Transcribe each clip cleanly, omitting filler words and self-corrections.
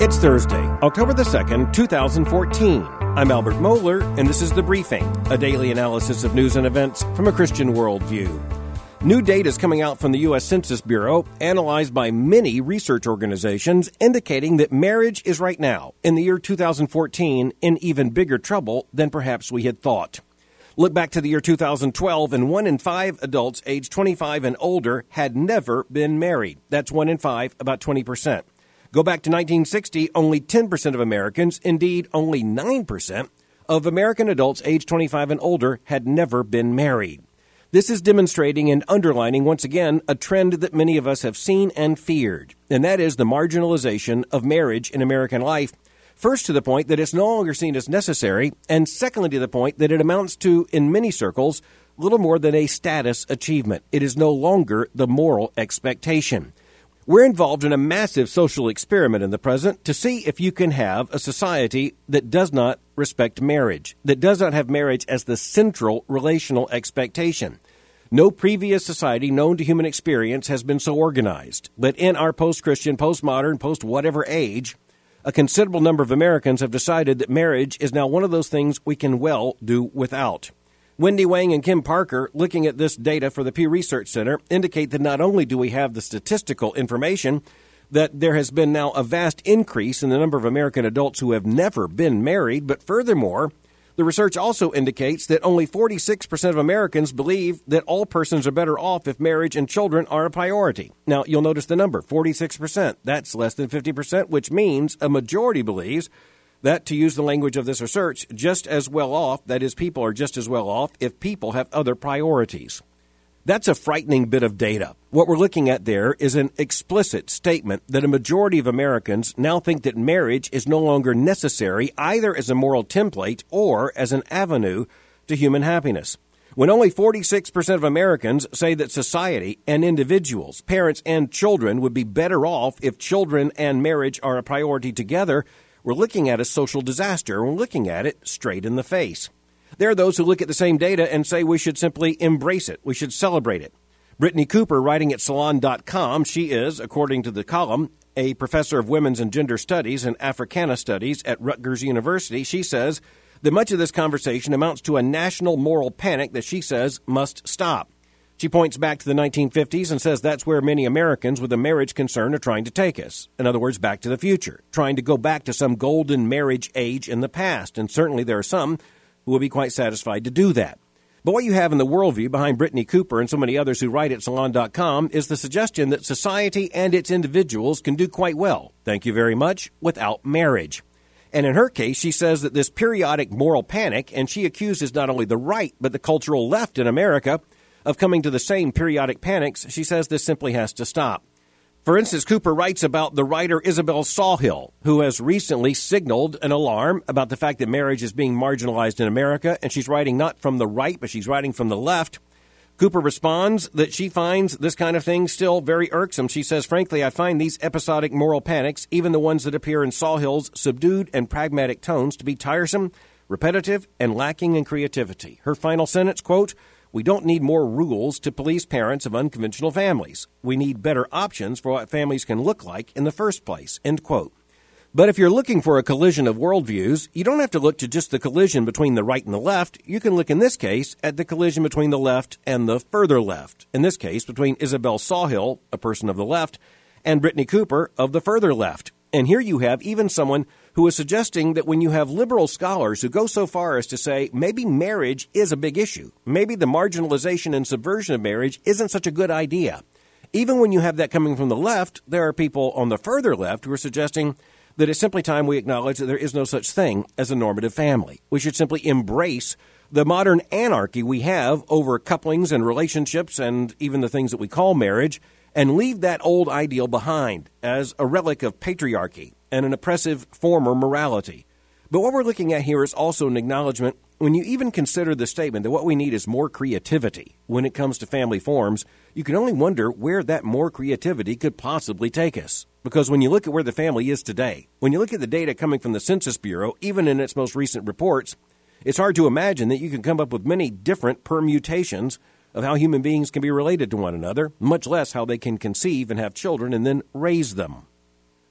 It's Thursday, October the 2nd, 2014. I'm Albert Mohler, and this is The Briefing, a daily analysis of news and events from a Christian worldview. New data is coming out from the U.S. Census Bureau, analyzed by many research organizations, indicating that marriage is right now, in the year 2014, in even bigger trouble than perhaps we had thought. Look back to the year 2012, and 1 in 5 adults aged 25 and older had never been married. That's 1 in 5, about 20%. Go back to 1960, only 10% of Americans, indeed only 9% of American adults aged 25 and older had never been married. This is demonstrating and underlining once again a trend that many of us have seen and feared, and that is the marginalization of marriage in American life. First, to the point that it's no longer seen as necessary, and secondly, to the point that it amounts to, in many circles, little more than a status achievement. It is no longer the moral expectation. We're involved in a massive social experiment in the present to see if you can have a society that does not respect marriage, that does not have marriage as the central relational expectation. No previous society known to human experience has been so organized. But in our post-Christian, post-modern, post-whatever age, a considerable number of Americans have decided that marriage is now one of those things we can well do without. Wendy Wang and Kim Parker, looking at this data for the Pew Research Center, indicate that not only do we have the statistical information that there has been now a vast increase in the number of American adults who have never been married, but furthermore, the research also indicates that only 46% of Americans believe that all persons are better off if marriage and children are a priority. Now, you'll notice the number, 46%. That's less than 50%, which means a majority believes that, to use the language of this research, just as well off, that is, people are just as well off if people have other priorities. That's a frightening bit of data. What we're looking at there is an explicit statement that a majority of Americans now think that marriage is no longer necessary either as a moral template or as an avenue to human happiness. When only 46% of Americans say that society and individuals, parents and children, would be better off if children and marriage are a priority together, we're looking at a social disaster. We're looking at it straight in the face. There are those who look at the same data and say we should simply embrace it. We should celebrate it. Brittany Cooper, writing at Salon.com, she is, according to the column, a professor of women's and gender studies and Africana studies at Rutgers University. She says that much of this conversation amounts to a national moral panic that she says must stop. She points back to the 1950s and says that's where many Americans with a marriage concern are trying to take us. In other words, back to the future, trying to go back to some golden marriage age in the past. And certainly there are some who will be quite satisfied to do that. But what you have in the worldview behind Brittany Cooper and so many others who write at Salon.com is the suggestion that society and its individuals can do quite well, thank you very much, without marriage. And in her case, she says that this periodic moral panic, and she accuses not only the right but the cultural left in America of coming to the same periodic panics, she says this simply has to stop. For instance, Cooper writes about the writer Isabel Sawhill, who has recently signaled an alarm about the fact that marriage is being marginalized in America, and she's writing not from the right, but she's writing from the left. Cooper responds that she finds this kind of thing still very irksome. She says, frankly, I find these episodic moral panics, even the ones that appear in Sawhill's subdued and pragmatic tones, to be tiresome, repetitive, and lacking in creativity. Her final sentence, quote, "We don't need more rules to police parents of unconventional families. We need better options for what families can look like in the first place," end quote. But if you're looking for a collision of worldviews, you don't have to look to just the collision between the right and the left. You can look, in this case, at the collision between the left and the further left. In this case, between Isabel Sawhill, a person of the left, and Brittany Cooper of the further left. And here you have even someone who is suggesting that when you have liberal scholars who go so far as to say maybe marriage is a big issue, maybe the marginalization and subversion of marriage isn't such a good idea. Even when you have that coming from the left, there are people on the further left who are suggesting that it's simply time we acknowledge that there is no such thing as a normative family. We should simply embrace the modern anarchy we have over couplings and relationships and even the things that we call marriage, and leave that old ideal behind as a relic of patriarchy and an oppressive former morality. But what we're looking at here is also an acknowledgement, when you even consider the statement that what we need is more creativity when it comes to family forms, you can only wonder where that more creativity could possibly take us. Because when you look at where the family is today, when you look at the data coming from the Census Bureau, even in its most recent reports, it's hard to imagine that you can come up with many different permutations of how human beings can be related to one another, much less how they can conceive and have children and then raise them.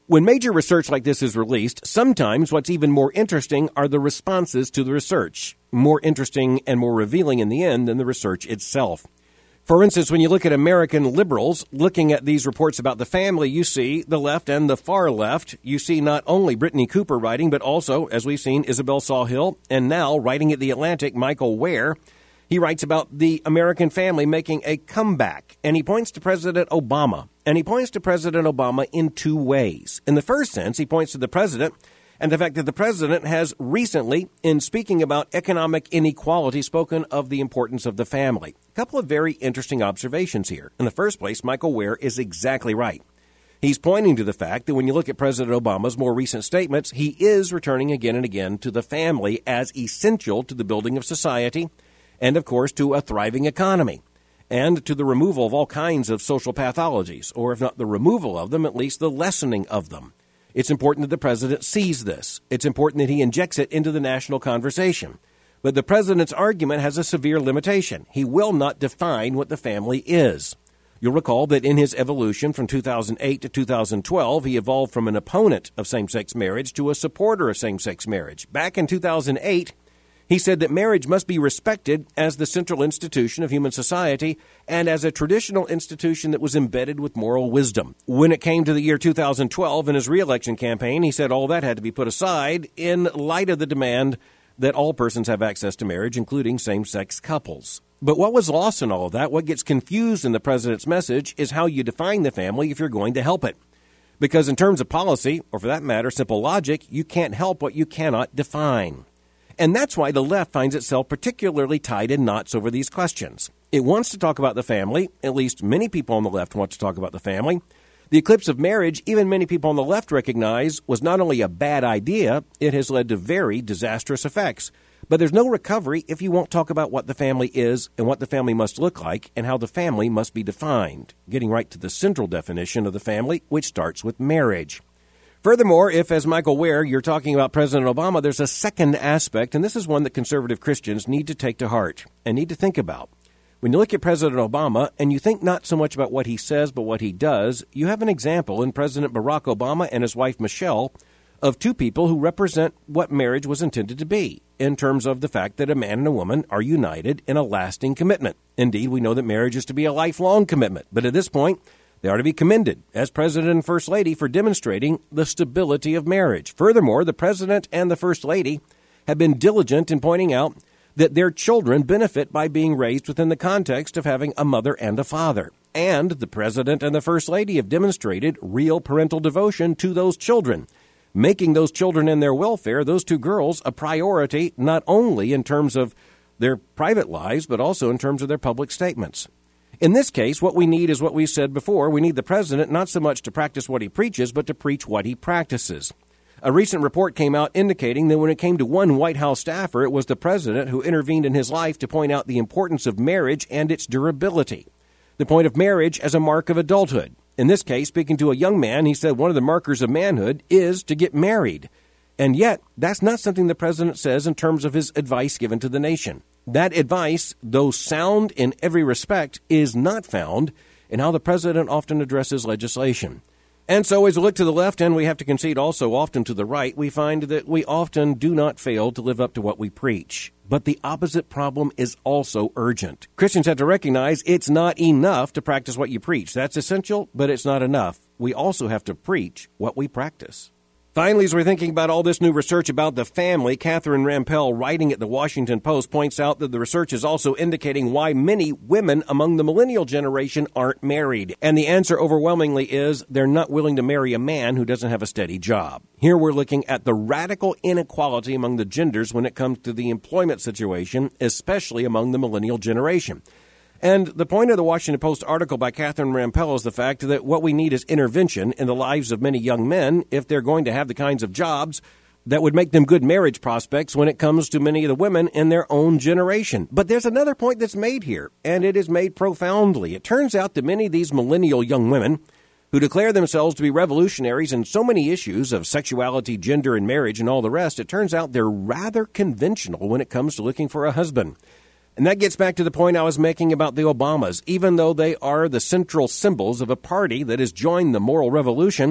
When major research like this is released, sometimes what's even more interesting are the responses to the research. More interesting and more revealing in the end than the research itself. For instance, when you look at American liberals looking at these reports about the family, you see the left and the far left. You see not only Brittany Cooper writing, but also, as we've seen, Isabel Sawhill, and now writing at The Atlantic, Michael Wear. He writes about the American family making a comeback, and he points to President Obama. And he points to President Obama in two ways. In the first sense, he points to the president and the fact that the president has recently, in speaking about economic inequality, spoken of the importance of the family. A couple of very interesting observations here. In the first place, Michael Wear is exactly right. He's pointing to the fact that when you look at President Obama's more recent statements, he is returning again and again to the family as essential to the building of society and, of course, to a thriving economy, and to the removal of all kinds of social pathologies, or if not the removal of them, at least the lessening of them. It's important that the president sees this. It's important that he injects it into the national conversation. But the president's argument has a severe limitation. He will not define what the family is. You'll recall that in his evolution from 2008 to 2012, he evolved from an opponent of same-sex marriage to a supporter of same-sex marriage. Back in 2008, he said that marriage must be respected as the central institution of human society and as a traditional institution that was embedded with moral wisdom. When it came to the year 2012 in his re-election campaign, he said all that had to be put aside in light of the demand that all persons have access to marriage, including same-sex couples. But what was lost in all of that, what gets confused in the president's message, is how you define the family if you're going to help it. Because in terms of policy, or for that matter, simple logic, you can't help what you cannot define. And that's why the left finds itself particularly tied in knots over these questions. It wants to talk about the family. At least many people on the left want to talk about the family. The eclipse of marriage, even many people on the left recognize, was not only a bad idea, it has led to very disastrous effects. But there's no recovery if you won't talk about what the family is and what the family must look like and how the family must be defined, getting right to the central definition of the family, which starts with marriage. Furthermore, if, as Michael Wear, you're talking about President Obama, there's a second aspect, and this is one that conservative Christians need to take to heart and need to think about. When you look at President Obama and you think not so much about what he says but what he does, you have an example in President Barack Obama and his wife Michelle of two people who represent what marriage was intended to be in terms of the fact that a man and a woman are united in a lasting commitment. Indeed, we know that marriage is to be a lifelong commitment, but at this point, they are to be commended as President and First Lady for demonstrating the stability of marriage. Furthermore, the President and the First Lady have been diligent in pointing out that their children benefit by being raised within the context of having a mother and a father. And the President and the First Lady have demonstrated real parental devotion to those children, making those children and their welfare, those two girls, a priority not only in terms of their private lives, but also in terms of their public statements. In this case, what we need is what we said before. We need the president not so much to practice what he preaches, but to preach what he practices. A recent report came out indicating that when it came to one White House staffer, it was the president who intervened in his life to point out the importance of marriage and its durability. The point of marriage as a mark of adulthood. In this case, speaking to a young man, he said one of the markers of manhood is to get married. And yet, that's not something the president says in terms of his advice given to the nation. That advice, though sound in every respect, is not found in how the president often addresses legislation. And so as we look to the left, and we have to concede also often to the right, we find that we often do not fail to live up to what we preach. But the opposite problem is also urgent. Christians have to recognize it's not enough to practice what you preach. That's essential, but it's not enough. We also have to preach what we practice. Finally, as we're thinking about all this new research about the family, Catherine Rampell, writing at the Washington Post, points out that the research is also indicating why many women among the millennial generation aren't married. And the answer overwhelmingly is they're not willing to marry a man who doesn't have a steady job. Here we're looking at the radical inequality among the genders when it comes to the employment situation, especially among the millennial generation. And the point of the Washington Post article by Catherine Rampell is the fact that what we need is intervention in the lives of many young men if they're going to have the kinds of jobs that would make them good marriage prospects when it comes to many of the women in their own generation. But there's another point that's made here, and it is made profoundly. It turns out that many of these millennial young women who declare themselves to be revolutionaries in so many issues of sexuality, gender, and marriage and all the rest, it turns out they're rather conventional when it comes to looking for a husband. And that gets back to the point I was making about the Obamas. Even though they are the central symbols of a party that has joined the moral revolution,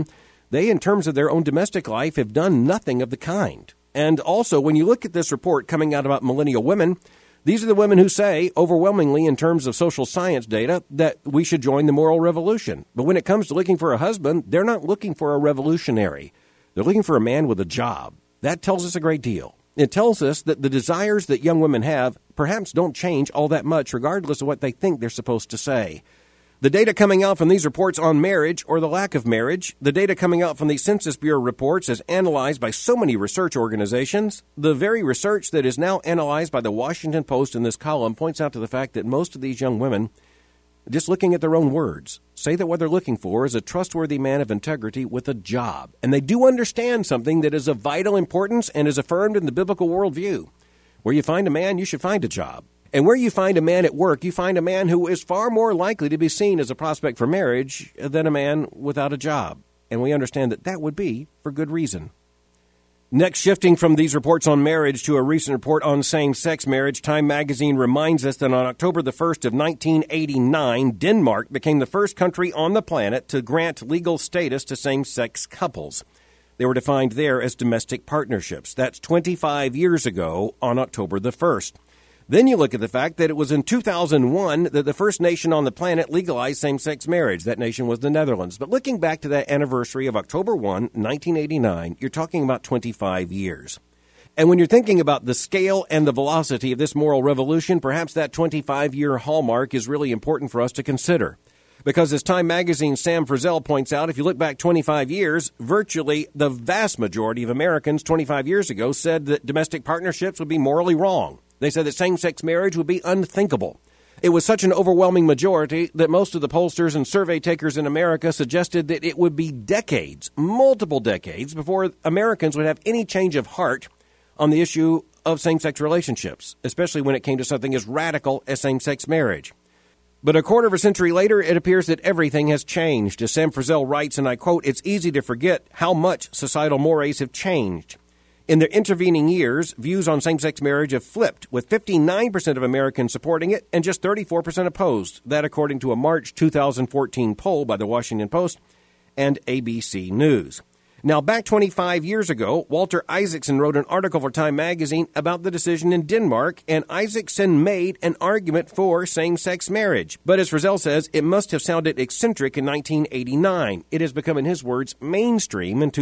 They, in terms of their own domestic life, have done nothing of the kind. And also, when you look at this report coming out about millennial women, these are the women who say, overwhelmingly in terms of social science data, that we should join the moral revolution. But when it comes to looking for a husband, they're not looking for a revolutionary. They're looking for a man with a job. That tells us a great deal. It tells us that the desires that young women have perhaps don't change all that much, regardless of what they think they're supposed to say. The data coming out from these reports on marriage or the lack of marriage, the data coming out from the Census Bureau reports as analyzed by so many research organizations, the very research that is now analyzed by the Washington Post in this column points out to the fact that most of these young women, just looking at their own words, say that what they're looking for is a trustworthy man of integrity with a job. And they do understand something that is of vital importance and is affirmed in the biblical worldview. Where you find a man, you should find a job. And where you find a man at work, you find a man who is far more likely to be seen as a prospect for marriage than a man without a job. And we understand that that would be for good reason. Next, shifting from these reports on marriage to a recent report on same-sex marriage, Time magazine reminds us that on October the 1st of 1989, Denmark became the first country on the planet to grant legal status to same-sex couples. They were defined there as domestic partnerships. That's 25 years ago on October the 1st. Then you look at the fact that it was in 2001 that the first nation on the planet legalized same-sex marriage. That nation was the Netherlands. But looking back to that anniversary of October 1, 1989, you're talking about 25 years. And when you're thinking about the scale and the velocity of this moral revolution, perhaps that 25-year hallmark is really important for us to consider. Because as Time Magazine's Sam Frizzell points out, if you look back 25 years, virtually the vast majority of Americans 25 years ago said that domestic partnerships would be morally wrong. They said that same-sex marriage would be unthinkable. It was such an overwhelming majority that most of the pollsters and survey takers in America suggested that it would be decades, multiple decades, before Americans would have any change of heart on the issue of same-sex relationships, especially when it came to something as radical as same-sex marriage. But a quarter of a century later, it appears that everything has changed. As Sam Frizzell writes, and I quote, "It's easy to forget how much societal mores have changed. In the intervening years, views on same-sex marriage have flipped, with 59% of Americans supporting it and just 34% opposed. That according to a March 2014 poll by the Washington Post and ABC News. Now, back 25 years ago, Walter Isaacson wrote an article for Time magazine about the decision in Denmark, and Isaacson made an argument for same-sex marriage. But as Frizzell says, it must have sounded eccentric in 1989. It has become, in his words, mainstream in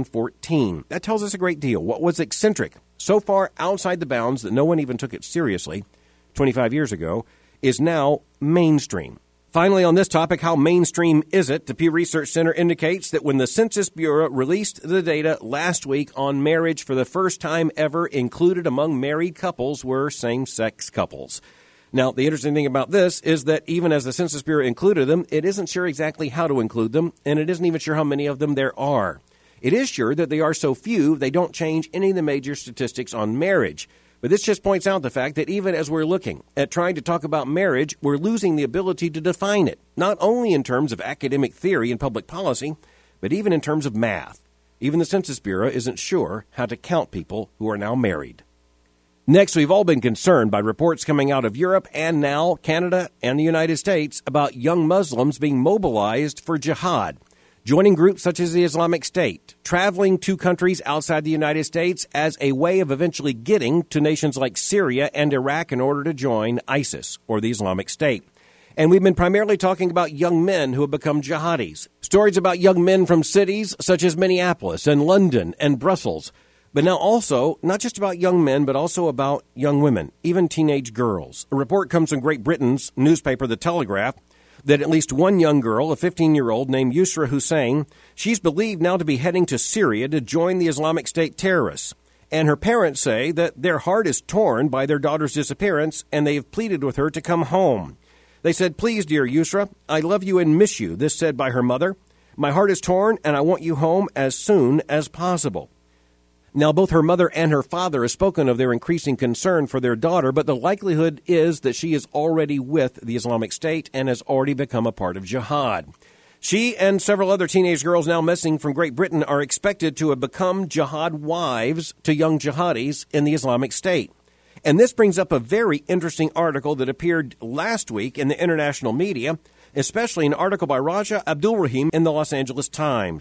2014. That tells us a great deal. What was eccentric, so far outside the bounds that no one even took it seriously 25 years ago, is now mainstream. Finally, on this topic, how mainstream is it? The Pew Research Center indicates that when the Census Bureau released the data last week on marriage for the first time ever, included among married couples were same-sex couples. Now, the interesting thing about this is that even as the Census Bureau included them, it isn't sure exactly how to include them, and it isn't even sure how many of them there are. It is sure that they are so few, they don't change any of the major statistics on marriage. But this just points out the fact that even as we're looking at trying to talk about marriage, we're losing the ability to define it, not only in terms of academic theory and public policy, but even in terms of math. Even the Census Bureau isn't sure how to count people who are now married. Next, we've all been concerned by reports coming out of Europe and now Canada and the United States about young Muslims being mobilized for jihad, joining groups such as the Islamic State, traveling to countries outside the United States as a way of eventually getting to nations like Syria and Iraq in order to join ISIS, or the Islamic State. And we've been primarily talking about young men who have become jihadis. Stories about young men from cities such as Minneapolis and London and Brussels. But now also, not just about young men, but also about young women, even teenage girls. A report comes from Great Britain's newspaper, The Telegraph, that at least one young girl, a 15-year-old named Yusra Hussein, she's believed now to be heading to Syria to join the Islamic State terrorists. And her parents say that their heart is torn by their daughter's disappearance, and they have pleaded with her to come home. They said, "Please, dear Yusra, I love you and miss you," this said by her mother. "My heart is torn, and I want you home as soon as possible." Now, both her mother and her father have spoken of their increasing concern for their daughter, but the likelihood is that she is already with the Islamic State and has already become a part of jihad. She and several other teenage girls now missing from Great Britain are expected to have become jihad wives to young jihadis in the Islamic State. And this brings up a very interesting article that appeared last week in the international media, especially an article by Raja Abdulrahim in the Los Angeles Times.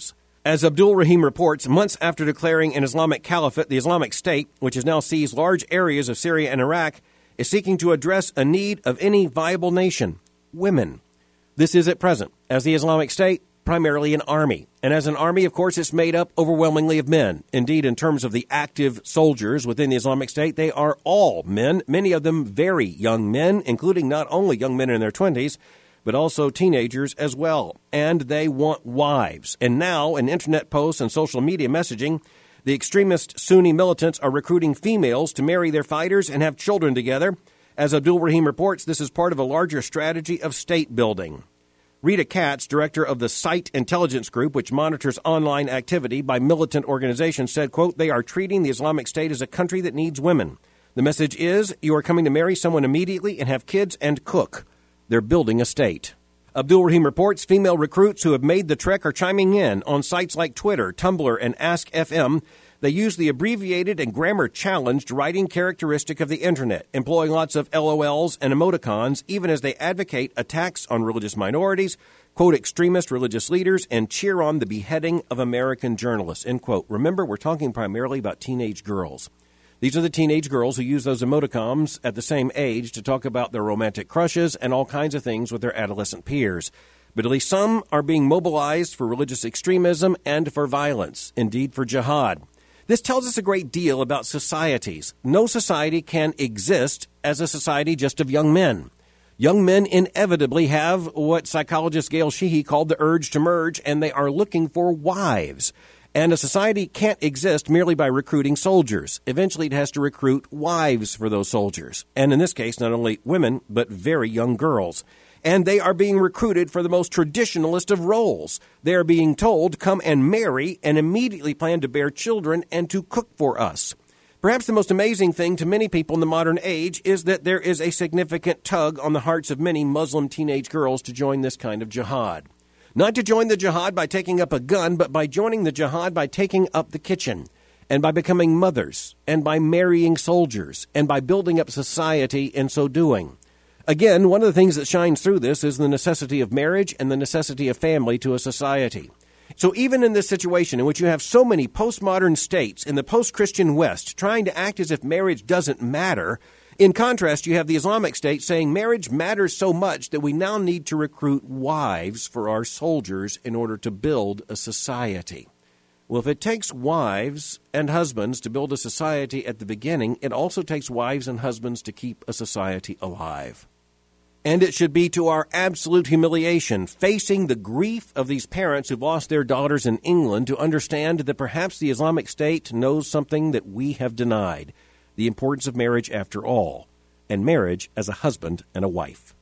As Abdul Rahim reports, months after declaring an Islamic caliphate, the Islamic State, which has now seized large areas of Syria and Iraq, is seeking to address a need of any viable nation: women. This is at present, as the Islamic State, primarily an army. And as an army, of course, it's made up overwhelmingly of men. Indeed, in terms of the active soldiers within the Islamic State, they are all men, many of them very young men, including not only young men in their 20s, but also teenagers as well. And they want wives. And now, in internet posts and social media messaging, the extremist Sunni militants are recruiting females to marry their fighters and have children together. As Abdul Rahim reports, this is part of a larger strategy of state building. Rita Katz, director of the SITE Intelligence Group, which monitors online activity by militant organizations, said, quote, "They are treating the Islamic State as a country that needs women. The message is, you are coming to marry someone immediately and have kids and cook. They're building a state." Abdul Rahim reports female recruits who have made the trek are chiming in on sites like Twitter, Tumblr, and Ask.fm. They use the abbreviated and grammar-challenged writing characteristic of the Internet, employing lots of LOLs and emoticons, even as they advocate attacks on religious minorities, quote, extremist religious leaders, and cheer on the beheading of American journalists, end quote. Remember, we're talking primarily about teenage girls. These are the teenage girls who use those emoticons at the same age to talk about their romantic crushes and all kinds of things with their adolescent peers. But at least some are being mobilized for religious extremism and for violence, indeed for jihad. This tells us a great deal about societies. No society can exist as a society just of young men. Young men inevitably have what psychologist Gail Sheehy called the urge to merge, and they are looking for wives. And a society can't exist merely by recruiting soldiers. Eventually it has to recruit wives for those soldiers. And in this case, not only women, but very young girls. And they are being recruited for the most traditionalist of roles. They are being told, come and marry, and immediately plan to bear children and to cook for us. Perhaps the most amazing thing to many people in the modern age is that there is a significant tug on the hearts of many Muslim teenage girls to join this kind of jihad. Not to join the jihad by taking up a gun, but by joining the jihad by taking up the kitchen, and by becoming mothers, and by marrying soldiers, and by building up society in so doing. Again, one of the things that shines through this is the necessity of marriage and the necessity of family to a society. So even in this situation in which you have so many postmodern states in the post-Christian West trying to act as if marriage doesn't matter, in contrast, you have the Islamic State saying marriage matters so much that we now need to recruit wives for our soldiers in order to build a society. Well, if it takes wives and husbands to build a society at the beginning, it also takes wives and husbands to keep a society alive. And it should be to our absolute humiliation, facing the grief of these parents who've lost their daughters in England, to understand that perhaps the Islamic State knows something that we have denied: the importance of marriage after all, and marriage as a husband and a wife.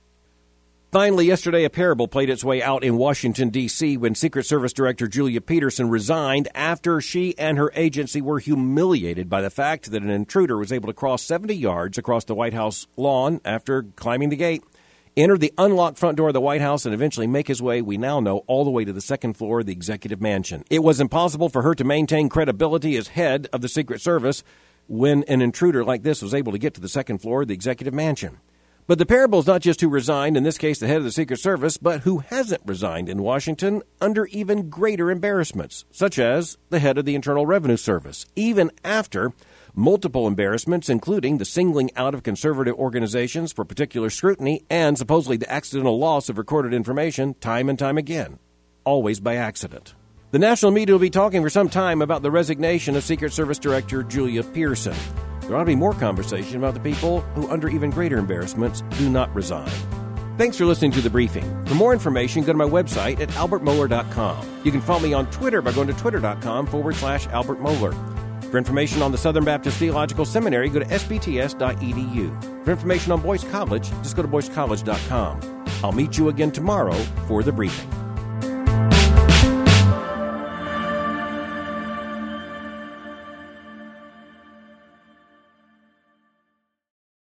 Finally, yesterday, a parable played its way out in Washington, D.C. when Secret Service Director Julia Peterson resigned after she and her agency were humiliated by the fact that an intruder was able to cross 70 yards across the White House lawn after climbing the gate, enter the unlocked front door of the White House, and eventually make his way, we now know, all the way to the second floor of the executive mansion. It was impossible for her to maintain credibility as head of the Secret Service when an intruder like this was able to get to the second floor of the executive mansion. But the parable is not just who resigned, in this case the head of the Secret Service, but who hasn't resigned in Washington under even greater embarrassments, such as the head of the Internal Revenue Service, even after multiple embarrassments, including the singling out of conservative organizations for particular scrutiny and supposedly the accidental loss of recorded information time and time again, always by accident. The national media will be talking for some time about the resignation of Secret Service Director Julia Pearson. There ought to be more conversation about the people who, under even greater embarrassments, do not resign. Thanks for listening to The Briefing. For more information, go to my website at albertmohler.com. You can follow me on Twitter by going to twitter.com/Albert Mohler. For information on the Southern Baptist Theological Seminary, go to sbts.edu. For information on Boyce College, just go to boycecollege.com. I'll meet you again tomorrow for The Briefing.